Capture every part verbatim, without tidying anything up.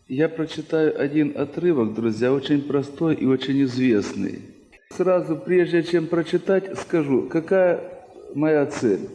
Я прочитаю один отрывок, друзья, очень простой и очень известный. Сразу, прежде чем прочитать, скажу, какая моя цель.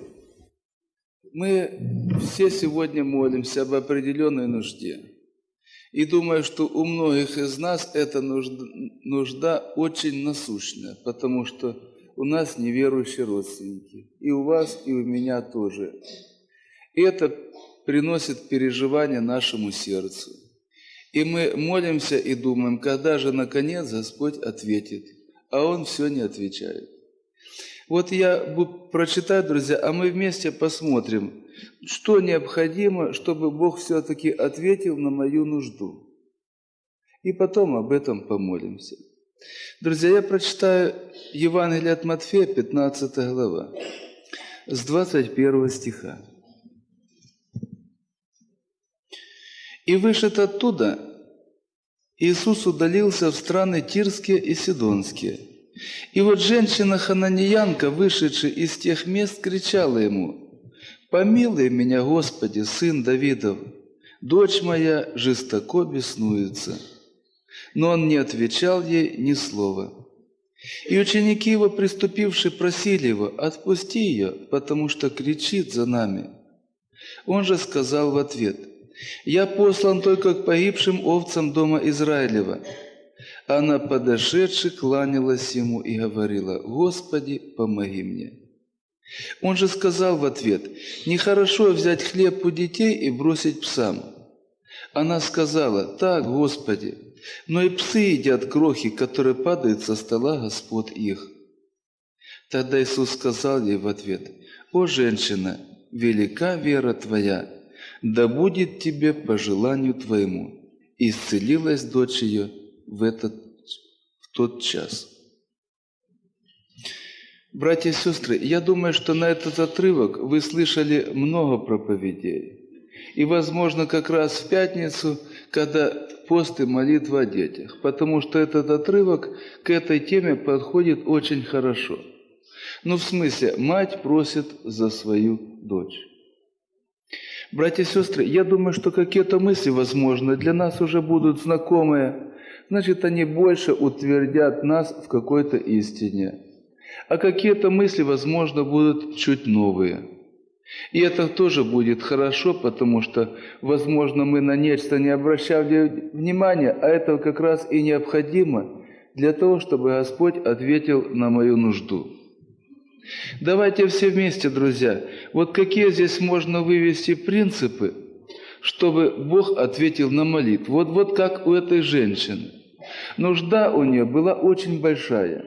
Мы все сегодня молимся об определенной нужде. И думаю, что у многих из нас эта нужда, нужда очень насущная, потому что у нас неверующие родственники. И у вас, и у меня тоже. И это приносит переживания нашему сердцу. И мы молимся и думаем, когда же наконец Господь ответит, а Он все не отвечает. Вот я прочитаю, друзья, а мы вместе посмотрим, что необходимо, чтобы Бог все-таки ответил на мою нужду. И потом об этом помолимся. Друзья, я прочитаю Евангелие от Матфея, пятнадцатая глава, с двадцать первого стиха. «И вышед оттуда, Иисус удалился в страны Тирские и Сидонские. И вот женщина-хананеянка, вышедшая из тех мест, кричала ему: «Помилуй меня, Господи, сын Давидов, дочь моя жестоко беснуется». Но он не отвечал ей ни слова. И ученики его, приступившие, просили его: «Отпусти ее, потому что кричит за нами». Он же сказал в ответ: «Я послан только к погибшим овцам дома Израилева». Она, подошедши, кланялась ему и говорила: «Господи, помоги мне». Он же сказал в ответ: «Нехорошо взять хлеб у детей и бросить псам». Она сказала: «Так, Господи, но и псы едят крохи, которые падают со стола господ их». Тогда Иисус сказал ей в ответ: «О, женщина, велика вера твоя, да будет тебе по желанию твоему». И исцелилась дочь ее в, этот, в тот час. Братья и сестры, я думаю, что на этот отрывок вы слышали много проповедей. И, возможно, как раз в пятницу, когда пост и молитва о детях, потому что этот отрывок к этой теме подходит очень хорошо. Ну, в смысле, мать просит за свою дочь. Братья и сестры, я думаю, что какие-то мысли, возможно, для нас уже будут знакомые, значит, они больше утвердят нас в какой-то истине. А какие-то мысли, возможно, будут чуть новые. И это тоже будет хорошо, потому что, возможно, мы на нечто не обращали внимания, а это как раз и необходимо для того, чтобы Господь ответил на мою нужду. Давайте все вместе, друзья, вот какие здесь можно вывести принципы, чтобы Бог ответил на молитву. Вот, вот как у этой женщины. Нужда у нее была очень большая.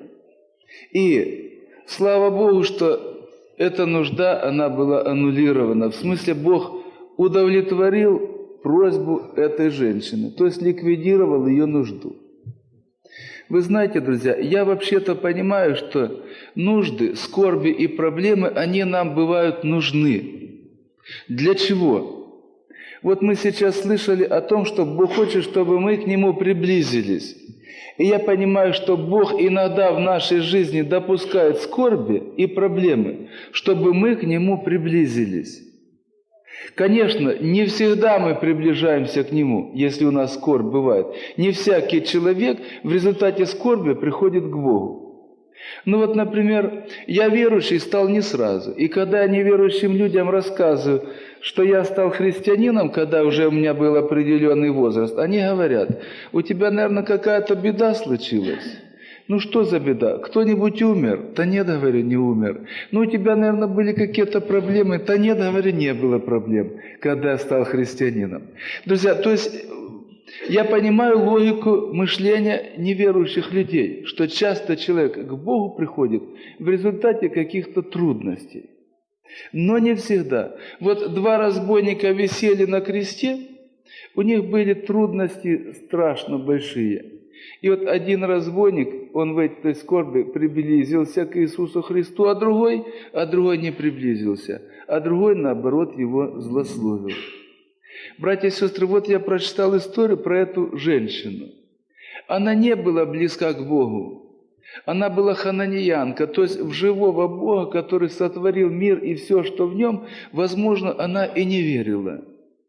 И слава Богу, что эта нужда, она была аннулирована. В смысле, Бог удовлетворил просьбу этой женщины, то есть ликвидировал ее нужду. Вы знаете, друзья, я вообще-то понимаю, что нужды, скорби и проблемы, они нам бывают нужны. Для чего? Вот мы сейчас слышали о том, что Бог хочет, чтобы мы к Нему приблизились. И я понимаю, что Бог иногда в нашей жизни допускает скорби и проблемы, чтобы мы к Нему приблизились. Конечно, не всегда мы приближаемся к Нему, если у нас скорбь бывает. Не всякий человек в результате скорби приходит к Богу. Ну вот, например, я верующий стал не сразу. И когда я неверующим людям рассказываю, что я стал христианином, когда уже у меня был определенный возраст, они говорят: у тебя, наверное, какая-то беда случилась. Ну что за беда? Кто-нибудь умер? Да нет, говорю, не умер. Ну у тебя, наверное, были какие-то проблемы? Да нет, говорю, не было проблем, когда я стал христианином. Друзья, то есть я понимаю логику мышления неверующих людей, что часто человек к Богу приходит в результате каких-то трудностей. Но не всегда. Вот два разбойника висели на кресте, у них были трудности страшно большие. И вот один разбойник, он в этой скорби приблизился к Иисусу Христу, а другой, а другой не приблизился, а другой, наоборот, его злословил. Братья и сестры, вот я прочитал историю про эту женщину. Она не была близка к Богу. Она была хананеянка, то есть в живого Бога, который сотворил мир и все, что в нем, возможно, она и не верила.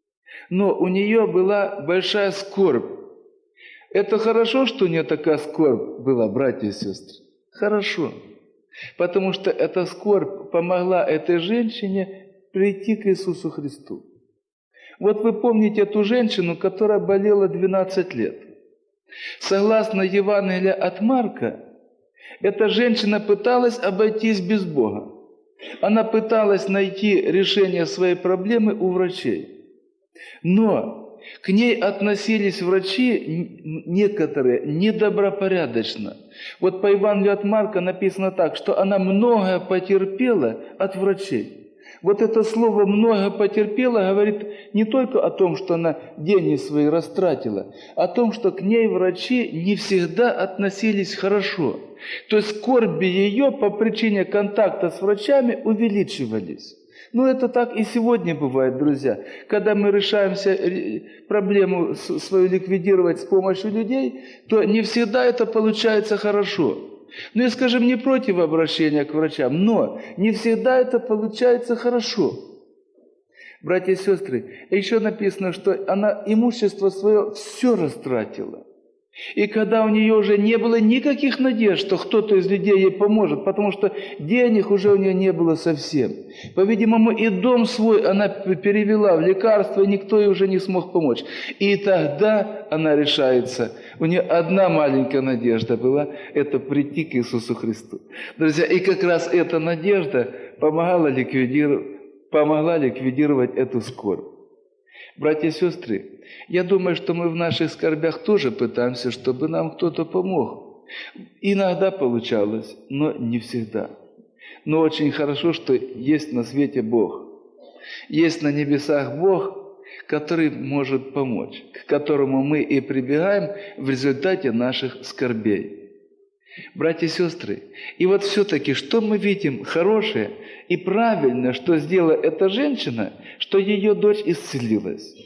но у нее была большая скорбь. Это хорошо, что у нее такая скорбь была, братья и сестры? Хорошо. Потому что эта скорбь помогла этой женщине прийти к Иисусу Христу. Вот вы помните эту женщину, которая болела двенадцать лет. Согласно Евангелию от Марка, эта женщина пыталась обойтись без Бога. Она пыталась найти решение своей проблемы у врачей. Но к ней относились врачи некоторые недобропорядочно. Вот по Евангелию от Марка написано так, что она многое потерпела от врачей. Вот это слово «много потерпела» говорит не только о том, что она деньги свои растратила, а о том, что к ней врачи не всегда относились хорошо. То есть скорби ее по причине контакта с врачами увеличивались. Ну, это так и сегодня бывает, друзья. Когда мы решаемся проблему свою ликвидировать с помощью людей, то не всегда это получается хорошо. Ну, я, скажем, не против обращения к врачам, но не всегда это получается хорошо. Братья и сестры, еще написано, что она имущество свое все растратила. И когда у нее уже не было никаких надежд, что кто-то из людей ей поможет, потому что денег уже у нее не было совсем. По-видимому, и дом свой она перевела в лекарство, и никто ей уже не смог помочь. И тогда она решается. У нее одна маленькая надежда была – это прийти к Иисусу Христу. Друзья, и как раз эта надежда помогала ликвидировать, помогла ликвидировать эту скорбь. Братья и сестры, я думаю, что мы в наших скорбях тоже пытаемся, чтобы нам кто-то помог. Иногда получалось, но не всегда. Но очень хорошо, что есть на свете Бог. Есть на небесах Бог, который может помочь, к которому мы и прибегаем в результате наших скорбей. Братья и сестры, и вот все-таки, что мы видим хорошее и правильное, что сделала эта женщина, что ее дочь исцелилась.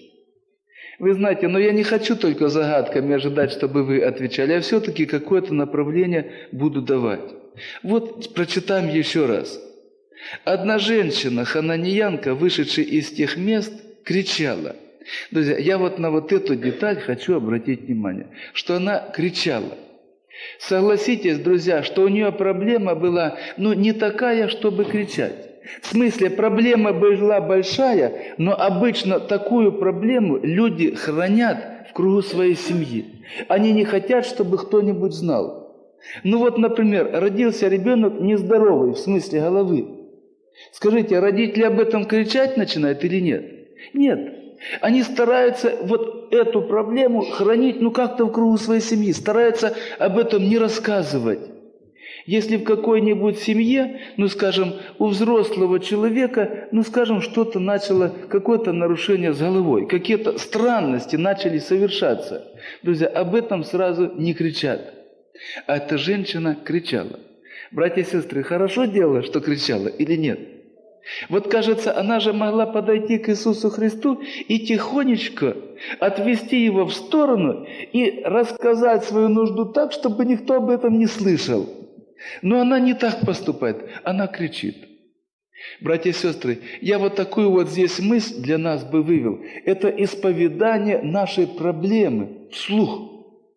Вы знаете, но я не хочу только загадками ожидать, чтобы вы отвечали, я все-таки какое-то направление буду давать. Вот прочитаем еще раз. Одна женщина, хананиянка, вышедшая из тех мест, кричала. Друзья, я вот на вот эту деталь хочу обратить внимание, что она кричала. Согласитесь, друзья, что у нее проблема была, ну, не такая, чтобы кричать. В смысле, проблема была большая, но обычно такую проблему люди хранят в кругу своей семьи. Они не хотят, чтобы кто-нибудь знал. Ну вот, например, родился ребенок нездоровый, в смысле головы. Скажите, родители об этом кричать начинают или нет? Нет. Они стараются вот эту проблему хранить, ну, как-то в кругу своей семьи, стараются об этом не рассказывать. Если в какой-нибудь семье, ну, скажем, у взрослого человека, ну, скажем, что-то начало, какое-то нарушение с головой, какие-то странности начали совершаться, друзья, об этом сразу не кричат. А эта женщина кричала. Братья и сестры, хорошо делала, что кричала или нет? Вот, кажется, она же могла подойти к Иисусу Христу и тихонечко отвести его в сторону и рассказать свою нужду так, чтобы никто об этом не слышал. Но она не так поступает, она кричит. Братья и сестры, я вот такую вот здесь мысль для нас бы вывел. Это исповедание нашей проблемы вслух.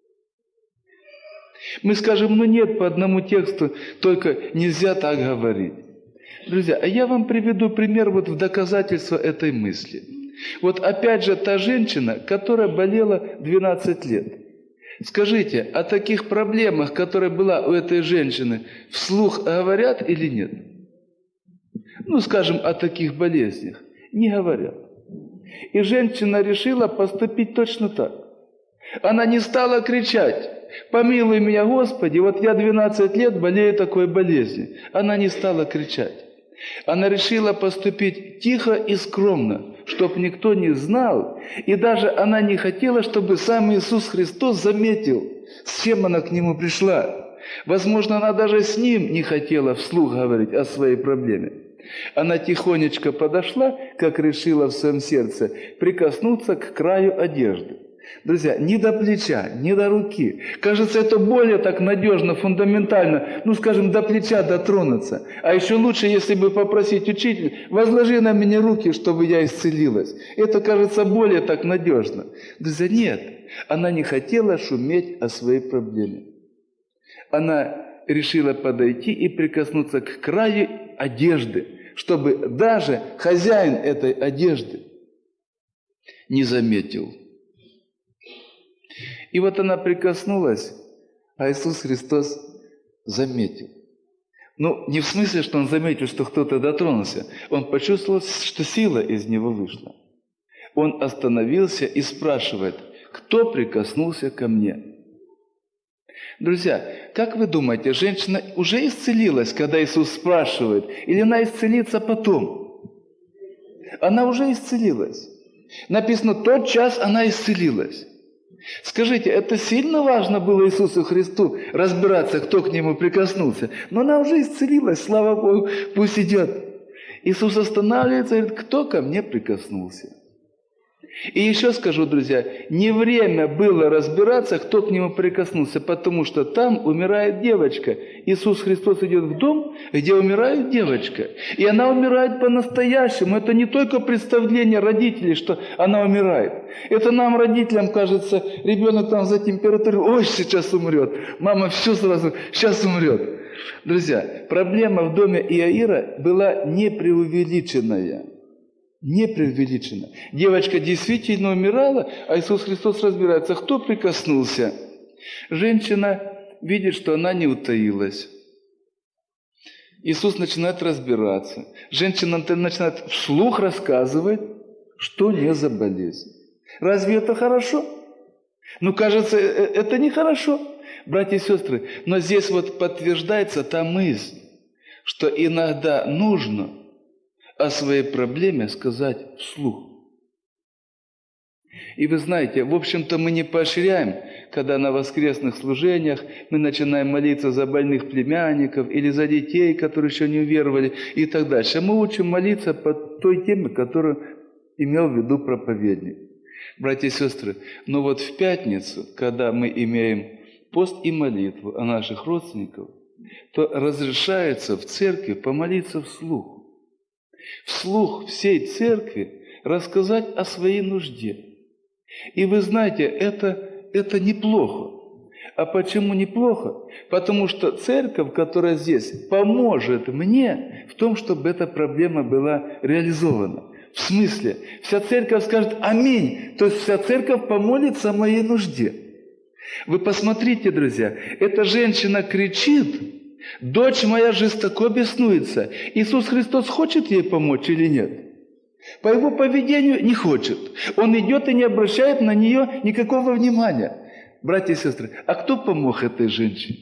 Мы скажем, ну нет, по одному тексту, только нельзя так говорить. Друзья, а я вам приведу пример вот в доказательство этой мысли. Вот опять же та женщина, которая болела двенадцать лет. Скажите, о таких проблемах, которые была у этой женщины, вслух говорят или нет? Ну, скажем, о таких болезнях. Не говорят. И женщина решила поступить точно так. Она не стала кричать: «Помилуй меня, Господи, вот я двенадцать лет болею такой болезнью». Она не стала кричать. Она решила поступить тихо и скромно, чтобы никто не знал, и даже она не хотела, чтобы сам Иисус Христос заметил, с чем она к Нему пришла. Возможно, она даже с Ним не хотела вслух говорить о своей проблеме. Она тихонечко подошла, как решила в своем сердце, прикоснуться к краю одежды. Друзья, ни до плеча, ни до руки. Кажется, это более так надежно, фундаментально, ну, скажем, до плеча дотронуться. А еще лучше, если бы попросить учителя, возложи на меня руки, чтобы я исцелилась. Это кажется более так надежно. Друзья, нет, она не хотела шуметь о своей проблеме. Она решила подойти и прикоснуться к краю одежды, чтобы даже хозяин этой одежды не заметил. И вот она прикоснулась, а Иисус Христос заметил. Ну, не в смысле, что Он заметил, что кто-то дотронулся. Он почувствовал, что сила из него вышла. Он остановился и спрашивает, кто прикоснулся ко мне? Друзья, как вы думаете, женщина уже исцелилась, когда Иисус спрашивает, или она исцелится потом? Она уже исцелилась. Написано, тот час она исцелилась. Скажите, это сильно важно было Иисусу Христу разбираться, кто к Нему прикоснулся? Но она уже исцелилась, слава Богу, пусть идет. Иисус останавливается и говорит, кто ко мне прикоснулся? И еще скажу, друзья, не время было разбираться, кто к Нему прикоснулся, потому что там умирает девочка. Иисус Христос идет в дом, где умирает девочка. И она умирает по-настоящему. Это не только представление родителей, что она умирает. Это нам, родителям, кажется, ребенок там за температурой, ой, сейчас умрет. Мама все сразу, сейчас умрет. Друзья, проблема в доме Иаира была не преувеличенная. Не преувеличено. Девочка действительно умирала, а Иисус Христос разбирается, кто прикоснулся. Женщина видит, что она не утаилась. Иисус начинает разбираться. Женщина начинает вслух рассказывать, что не за болезнь. Разве это хорошо? Ну, кажется, это нехорошо, братья и сестры. Но здесь вот подтверждается та мысль, что иногда нужно о своей проблеме сказать вслух. И вы знаете, в общем-то мы не поощряем, когда на воскресных служениях мы начинаем молиться за больных племянников или за детей, которые еще не уверовали и так дальше. Мы учим молиться по той теме, которую имел в виду проповедник. Братья и сестры, но вот в пятницу, когда мы имеем пост и молитву о наших родственниках, то разрешается в церкви помолиться вслух. Вслух всей церкви рассказать о своей нужде. И вы знаете, это, это неплохо. А почему неплохо? Потому что церковь, которая здесь, поможет мне в том, чтобы эта проблема была реализована. В смысле, вся церковь скажет «Аминь», то есть вся церковь помолится о моей нужде. Вы посмотрите, друзья, эта женщина кричит, «Дочь моя жестоко беснуется». Иисус Христос хочет ей помочь или нет? По его поведению не хочет. Он идет и не обращает на нее никакого внимания. Братья и сестры, а кто помог этой женщине?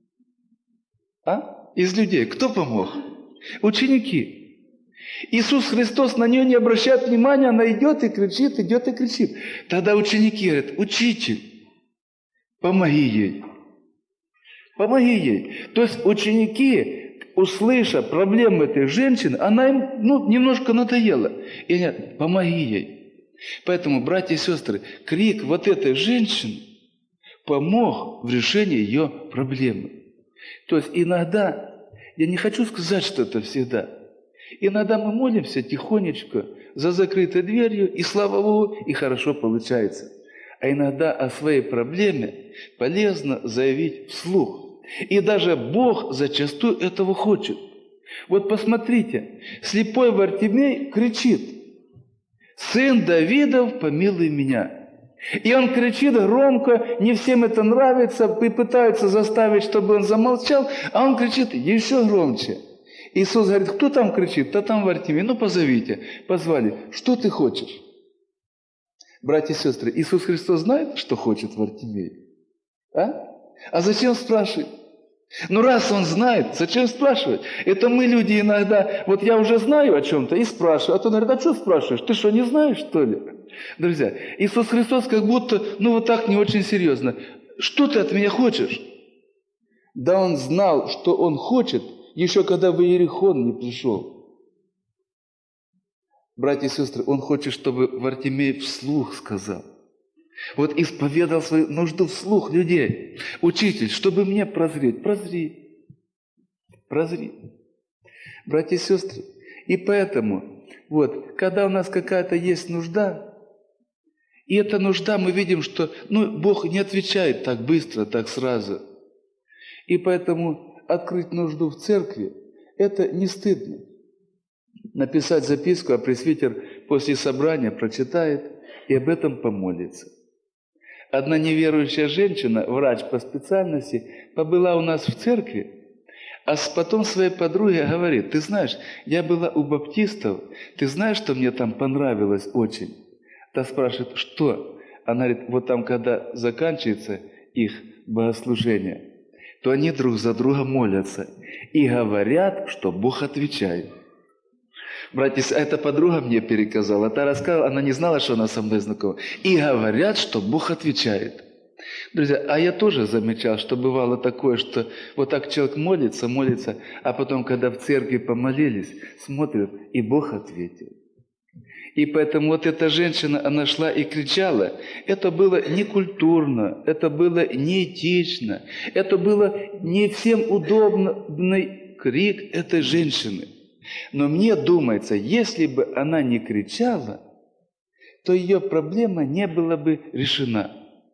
А? Из людей. Кто помог? Ученики. Иисус Христос на нее не обращает внимания, она идет и кричит, идет и кричит. Тогда ученики говорят, учитель, помоги ей. Помоги ей. То есть ученики, услыша проблемы этой женщины, она им ну, немножко надоела. И они говорят, помоги ей. Поэтому, братья и сестры, крик вот этой женщины помог в решении ее проблемы. То есть иногда, я не хочу сказать, что это всегда, иногда мы молимся тихонечко за закрытой дверью, и слава Богу, и хорошо получается. А иногда о своей проблеме полезно заявить вслух. И даже Бог зачастую этого хочет. Вот посмотрите, слепой Вартимей кричит, «Сын Давидов, помилуй меня». И он кричит громко, не всем это нравится, и пытаются заставить, чтобы он замолчал, а он кричит еще громче. Иисус говорит, кто там кричит? Да там Вартимей, ну позовите. Позвали, что ты хочешь? Братья и сестры, Иисус Христос знает, что хочет Вартимей? А? А зачем спрашивать? Ну раз Он знает, зачем спрашивать? Это мы, люди, иногда, вот я уже знаю о чем-то и спрашиваю, а то говорит, а что спрашиваешь? Ты что, не знаешь, что ли? Друзья, Иисус Христос как будто, ну вот так не очень серьезно. Что ты от меня хочешь? Да Он знал, что Он хочет, еще когда в Иерихон не пришел. Братья и сестры, Он хочет, чтобы Вартимей вслух сказал. Вот исповедал свою нужду вслух людей. Учитель, чтобы мне прозреть, прозри, прозри. Братья и сестры, и поэтому, вот, когда у нас какая-то есть нужда, и эта нужда, мы видим, что ну, Бог не отвечает так быстро, так сразу. И поэтому открыть нужду в церкви, это не стыдно. Написать записку, а пресвитер после собрания прочитает и об этом помолится. Одна неверующая женщина, врач по специальности, побыла у нас в церкви, а потом своей подруге говорит: ты знаешь, я была у баптистов, ты знаешь, что мне там понравилось очень? Та спрашивает, что? Она говорит, вот там, когда заканчивается их богослужение, то они друг за друга молятся и говорят, что Бог отвечает. Братья, эта подруга мне переказала, та рассказала, она не знала, что она со мной знакома. И говорят, что Бог отвечает. Друзья, а я тоже замечал, что бывало такое, что вот так человек молится, молится, а потом, когда в церкви помолились, смотрят, и Бог ответил. И поэтому вот эта женщина, она шла и кричала. Это было некультурно, это было неэтично, это было не всем удобный крик этой женщины. Но мне думается, если бы она не кричала, то ее проблема не была бы решена.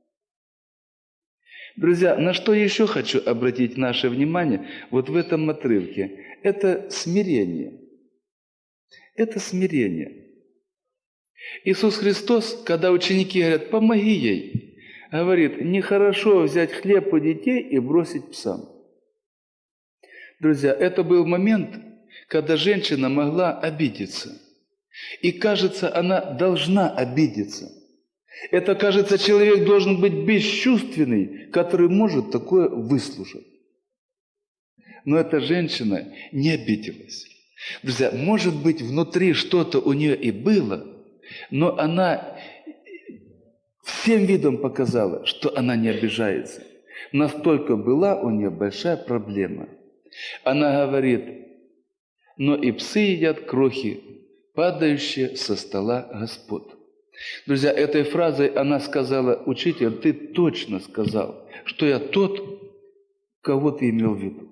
Друзья, на что еще хочу обратить наше внимание вот в этом отрывке? Это смирение. Это смирение. Иисус Христос, когда ученики говорят, помоги ей, говорит, нехорошо взять хлеб у детей и бросить псам. Друзья, это был момент, когда женщина могла обидеться. И кажется, она должна обидеться. Это, кажется, человек должен быть бесчувственный, который может такое выслушать. Но эта женщина не обиделась. Друзья, может быть, внутри что-то у нее и было, но она всем видом показала, что она не обижается. Настолько была у нее большая проблема. Она говорит, но и псы едят крохи, падающие со стола Господ. Друзья, этой фразой она сказала, учитель, ты точно сказал, что я тот, кого ты имел в виду.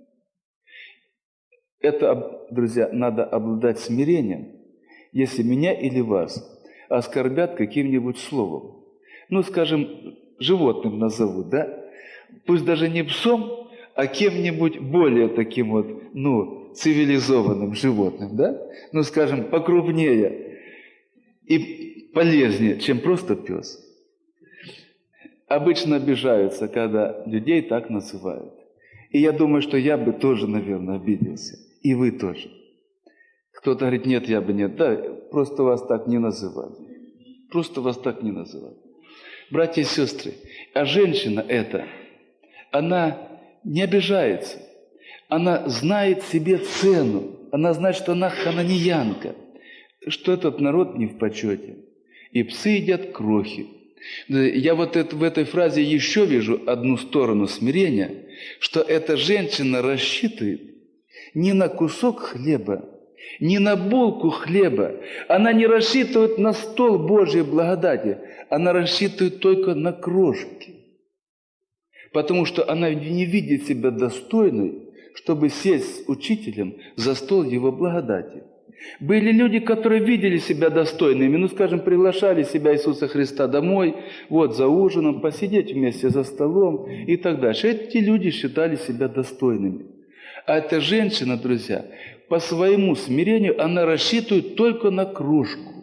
Это, друзья, надо обладать смирением, если меня или вас оскорбят каким-нибудь словом. Ну, скажем, животным назовут, да? Пусть даже не псом, а кем-нибудь более таким вот, ну, цивилизованным животным, да? Ну, скажем, покрупнее и полезнее, чем просто пес. Обычно обижаются, когда людей так называют. И я думаю, что я бы тоже, наверное, обиделся. И вы тоже. Кто-то говорит, нет, я бы нет. Да, просто вас так не называли. Просто вас так не называли. Братья и сестры, а женщина эта, она не обижается. Она знает себе цену. Она знает, что она хананеянка, что этот народ не в почете. И псы едят крохи. Я вот это, в этой фразе еще вижу одну сторону смирения, что эта женщина рассчитывает не на кусок хлеба, не на булку хлеба. Она не рассчитывает на стол Божьей благодати. Она рассчитывает только на крошки. Потому что она не видит себя достойной, чтобы сесть с учителем за стол его благодати. Были люди, которые видели себя достойными, ну, скажем, приглашали себя Иисуса Христа домой, вот, за ужином, посидеть вместе за столом и так дальше. Эти люди считали себя достойными. А эта женщина, друзья, по своему смирению, она рассчитывает только на крошку.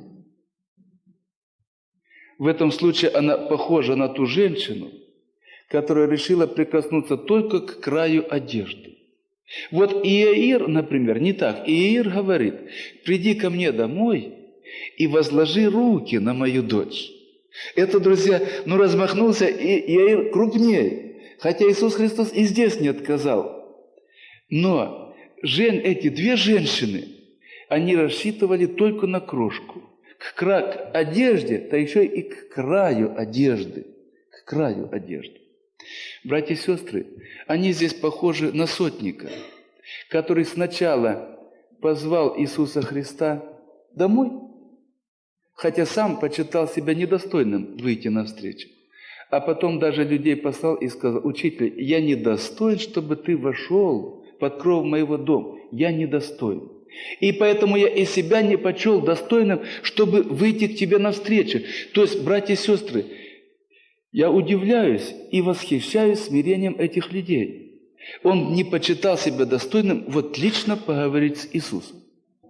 В этом случае она похожа на ту женщину, которая решила прикоснуться только к краю одежды. Вот Иаир, например, не так. Иаир говорит, приди ко мне домой и возложи руки на мою дочь. Это, друзья, ну размахнулся, и Иаир крупнее. Хотя Иисус Христос и здесь не отказал. Но жен, эти две женщины, они рассчитывали только на крошку. К, кра... к одежде, да еще и к краю одежды. К краю одежды. Братья и сестры, они здесь похожи на сотника, который сначала позвал Иисуса Христа домой, хотя сам почитал себя недостойным выйти навстречу. А потом даже людей послал и сказал: «Учитель, я недостоин, чтобы ты вошел под кров моего дома. Я недостоин. И поэтому я и себя не почел достойным, чтобы выйти к тебе навстречу». То есть, братья и сестры, я удивляюсь и восхищаюсь смирением этих людей. Он не почитал себя достойным вот лично поговорить с Иисусом.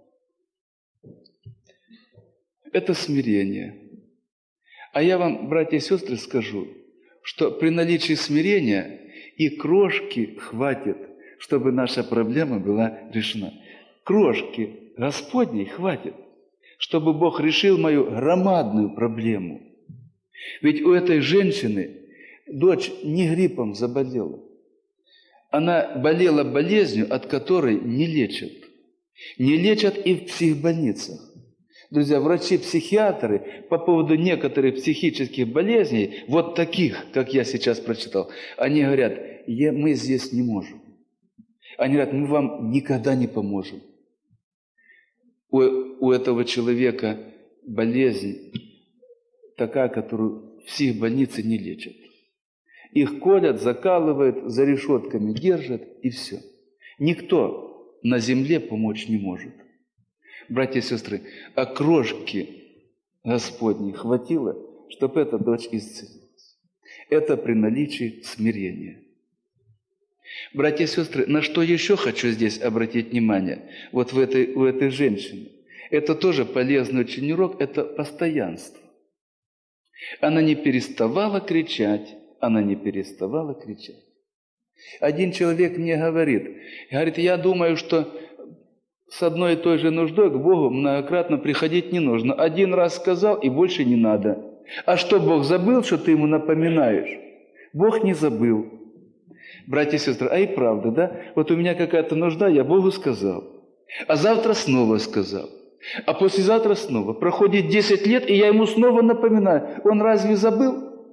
Это смирение. А я вам, братья и сестры, скажу, что при наличии смирения и крошки хватит, чтобы наша проблема была решена. Крошки Господней хватит, чтобы Бог решил мою громадную проблему. Ведь у этой женщины дочь не гриппом заболела. Она болела болезнью, от которой не лечат. Не лечат и в психбольницах. Друзья, врачи-психиатры по поводу некоторых психических болезней, вот таких, как я сейчас прочитал, они говорят: мы здесь не можем. Они говорят: мы вам никогда не поможем. У, у этого человека болезнь такая, которую в психбольнице не лечат. Их колят, закалывают, за решетками держат, и все. Никто на земле помочь не может. Братья и сестры, а крошки Господней хватило, чтобы эта дочь исцелилась. Это при наличии смирения. Братья и сестры, на что еще хочу здесь обратить внимание? Вот в этой, у этой женщины. Это тоже полезный очень урок, это постоянство. Она не переставала кричать, она не переставала кричать. Один человек мне говорит, говорит, я думаю, что с одной и той же нуждой к Богу многократно приходить не нужно. Один раз сказал, и больше не надо. А что, Бог забыл, что ты ему напоминаешь? Бог не забыл. Братья и сестры, а и правда, да? Вот у меня какая-то нужда, я Богу сказал. А завтра снова сказал. А послезавтра снова. Проходит десять лет, и я ему снова напоминаю. Он разве забыл?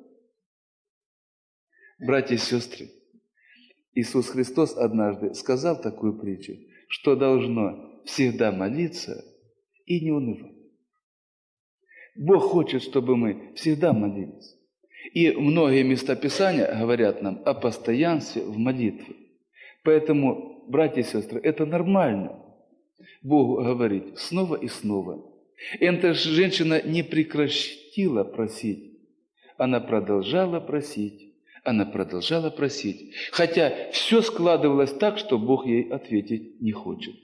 Братья и сестры, Иисус Христос однажды сказал такую притчу, что должно всегда молиться и не унывать. Бог хочет, чтобы мы всегда молились. И многие места Писания говорят нам о постоянстве в молитве. Поэтому, братья и сестры, это нормально Богу говорить снова и снова. Эта женщина не прекратила просить. Она продолжала просить. Она продолжала просить. Хотя все складывалось так, что Бог ей ответить не хочет.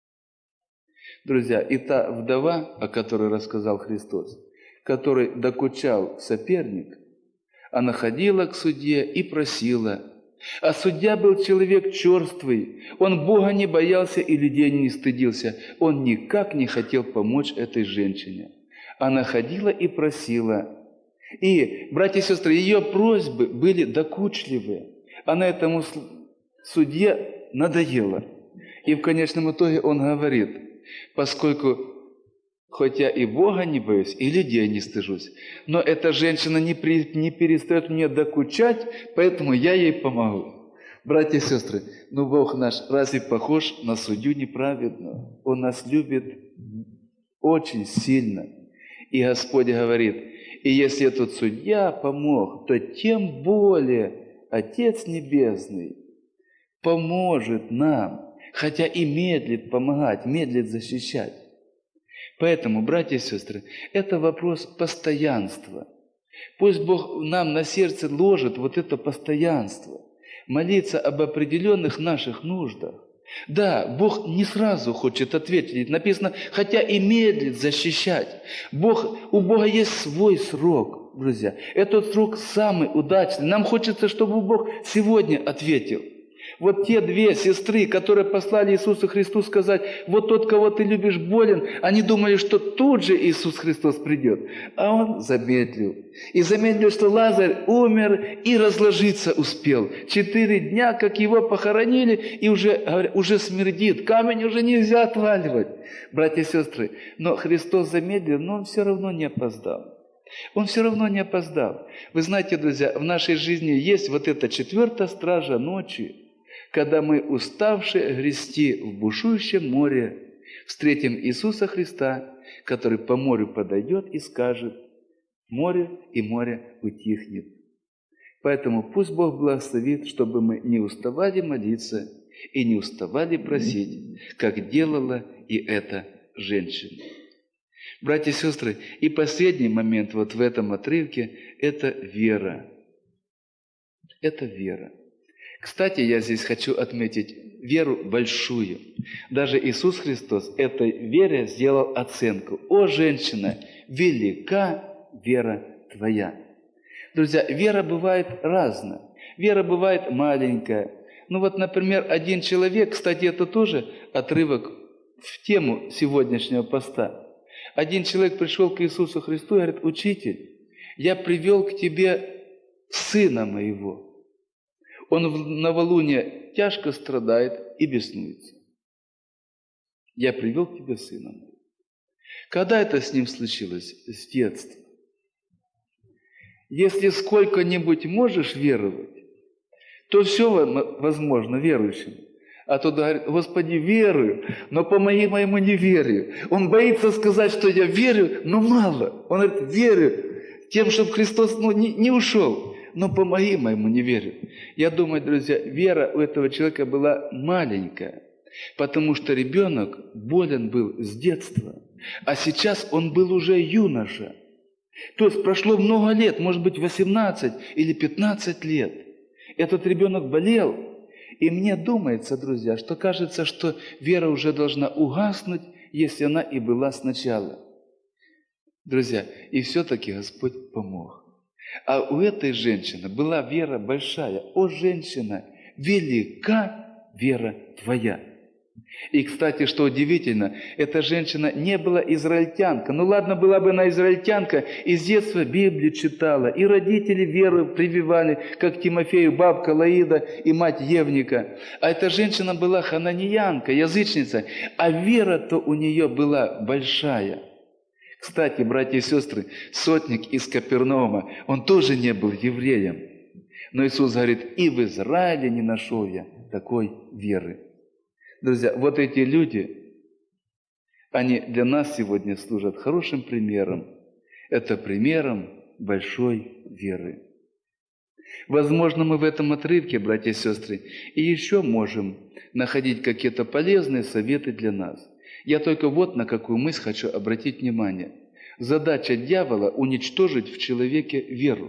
Друзья, и та вдова, о которой рассказал Христос, которой докучал соперник, она ходила к судье и просила. А судья был человек черствый. Он Бога не боялся и людей не стыдился. Он никак не хотел помочь этой женщине. Она ходила и просила. И, братья и сестры, ее просьбы были докучливые. Она этому судье надоела. И в конечном итоге он говорит, поскольку хоть я и Бога не боюсь, и людей не стыжусь, но эта женщина не, при, не перестает мне докучать, поэтому я ей помогу. Братья и сестры, ну Бог наш разве похож на судью неправедного? Он нас любит очень сильно. И Господь говорит, и если этот судья помог, то тем более Отец Небесный поможет нам, хотя и медлит помогать, медлит защищать. Поэтому, братья и сестры, это вопрос постоянства. Пусть Бог нам на сердце ложит вот это постоянство, молиться об определенных наших нуждах. Да, Бог не сразу хочет ответить. Написано, хотя и медлит защищать. Бог, у Бога есть свой срок, друзья. Этот срок самый удачный. Нам хочется, чтобы Бог сегодня ответил. Вот те две сестры, которые послали Иисусу Христу сказать, вот тот, кого ты любишь, болен, они думали, что тут же Иисус Христос придет. А Он замедлил. И замедлил, что Лазарь умер и разложиться успел. Четыре дня, как его похоронили, и уже, говорят, уже смердит. Камень уже нельзя отваливать. Братья и сестры, но Христос замедлил, но Он все равно не опоздал. Он все равно не опоздал. Вы знаете, друзья, в нашей жизни есть вот эта четвертая стража ночи, когда мы, уставшие грести в бушующем море, встретим Иисуса Христа, который по морю подойдет и скажет: море и море утихнет. Поэтому пусть Бог благословит, чтобы мы не уставали молиться и не уставали просить, как делала и эта женщина. Братья и сестры, и последний момент вот в этом отрывке – это вера. Это вера. Кстати, я здесь хочу отметить веру большую. Даже Иисус Христос этой вере сделал оценку. «О, женщина, велика вера твоя». Друзья, вера бывает разная. Вера бывает маленькая. Ну вот, например, один человек, кстати, это тоже отрывок в тему сегодняшнего поста. Один человек пришел к Иисусу Христу и говорит: «Учитель, я привел к тебе сына моего. Он в новолуние тяжко страдает и беснуется. Я привел к тебе сына моего». Когда это с ним случилось? С детства. Если сколько-нибудь можешь веровать, то все возможно верующим. А тот говорит: «Господи, верую, но помоги моему неверию». Он боится сказать, что я верю, но мало. Он говорит: верю тем, чтобы Христос ну, не, не ушел, но помоги моему неверию. Я думаю, друзья, вера у этого человека была маленькая, потому что ребенок болен был с детства, а сейчас он был уже юноша. То есть прошло много лет, может быть, восемнадцать или пятнадцать лет. Этот ребенок болел. И мне думается, друзья, что кажется, что вера уже должна угаснуть, если она и была сначала. Друзья, и все-таки Господь помог. А у этой женщины была вера большая. «О, женщина, велика вера твоя». И, кстати, что удивительно, эта женщина не была израильтянка. Ну ладно, была бы она израильтянка, и с детства Библию читала, и родители веру прививали, как Тимофею бабка Лаида и мать Евника. А эта женщина была хананиянка, язычница, а вера-то у нее была большая. Кстати, братья и сестры, сотник из Капернаума, он тоже не был евреем. Но Иисус говорит: «И в Израиле не нашел я такой веры». Друзья, вот эти люди, они для нас сегодня служат хорошим примером. Это примером большой веры. Возможно, мы в этом отрывке, братья и сестры, и еще можем находить какие-то полезные советы для нас. Я только вот на какую мысль хочу обратить внимание. Задача дьявола – уничтожить в человеке веру.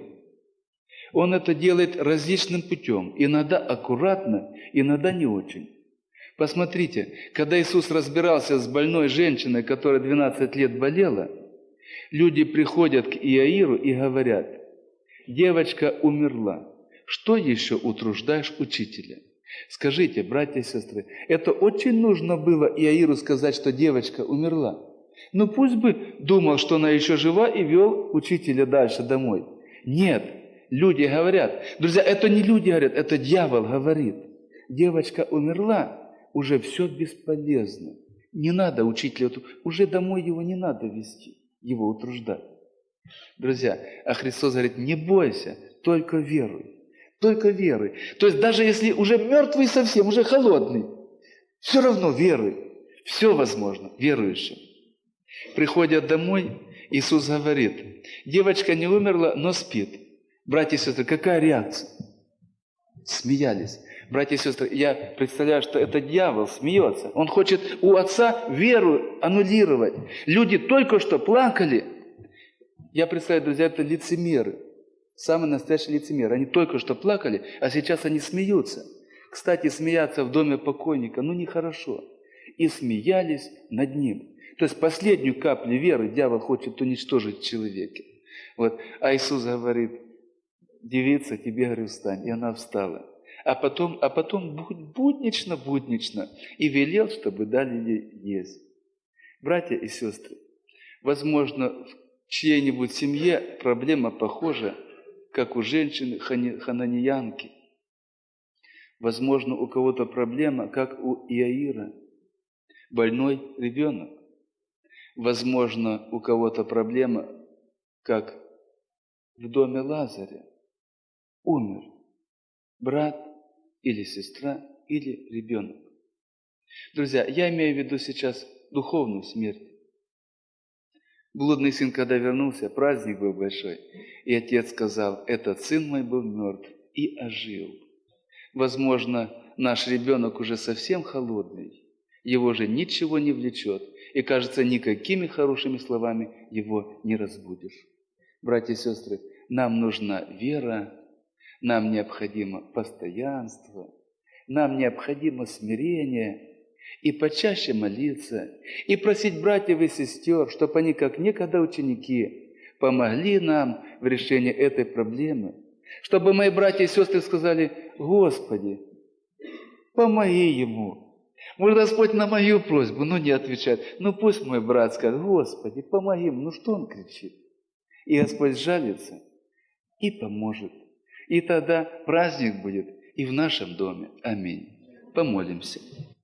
Он это делает различным путем, иногда аккуратно, иногда не очень. Посмотрите, когда Иисус разбирался с больной женщиной, которая двенадцать лет болела, люди приходят к Иаиру и говорят: «Девочка умерла, что еще утруждаешь учителя?» Скажите, братья и сестры, это очень нужно было Иаиру сказать, что девочка умерла? Ну пусть бы думал, что она еще жива, и вел учителя дальше домой. Нет, люди говорят. Друзья, это не люди говорят, это дьявол говорит. Девочка умерла. Уже все бесполезно. Не надо учителя, уже домой его не надо вести, его утруждать. Друзья, а Христос говорит: не бойся, только веруй, только веруй. То есть даже если уже мертвый совсем, уже холодный, все равно веруй. Все возможно верующим. Приходят домой, Иисус говорит: девочка не умерла, но спит. Братья и сестры, какая реакция? Смеялись. Братья и сестры, я представляю, что это дьявол смеется. Он хочет у отца веру аннулировать. Люди только что плакали. Я представляю, друзья, это лицемеры. Самые настоящие лицемеры. Они только что плакали, а сейчас они смеются. Кстати, смеяться в доме покойника, ну нехорошо. И смеялись над ним. То есть последнюю каплю веры дьявол хочет уничтожить в человеке. Вот. А Иисус говорит: девица, тебе, говорю, встань. И она встала. А потом, а потом буднично, буднично, и велел, чтобы дали ей есть. Братья и сестры, возможно, в чьей-нибудь семье проблема похожа, как у женщины хананиянки. Возможно, у кого-то проблема, как у Иаира, больной ребенок. Возможно, у кого-то проблема, как в доме Лазаря. Умер брат или сестра, или ребенок. Друзья, я имею в виду сейчас духовную смерть. Блудный сын, когда вернулся, праздник был большой, и отец сказал: «Этот сын мой был мертв и ожил». Возможно, наш ребенок уже совсем холодный, его же ничего не влечет, и, кажется, никакими хорошими словами его не разбудишь. Братья и сестры, нам нужна вера, нам необходимо постоянство, нам необходимо смирение, и почаще молиться, и просить братьев и сестер, чтобы они, как некогда ученики, помогли нам в решении этой проблемы, чтобы мои братья и сестры сказали: «Господи, помоги ему». Может, Господь на мою просьбу, ну, не отвечает. Ну, пусть мой брат скажет: «Господи, помоги ему». Ну, что он кричит? И Господь жалится и поможет. И тогда праздник будет и в нашем доме. Аминь. Помолимся.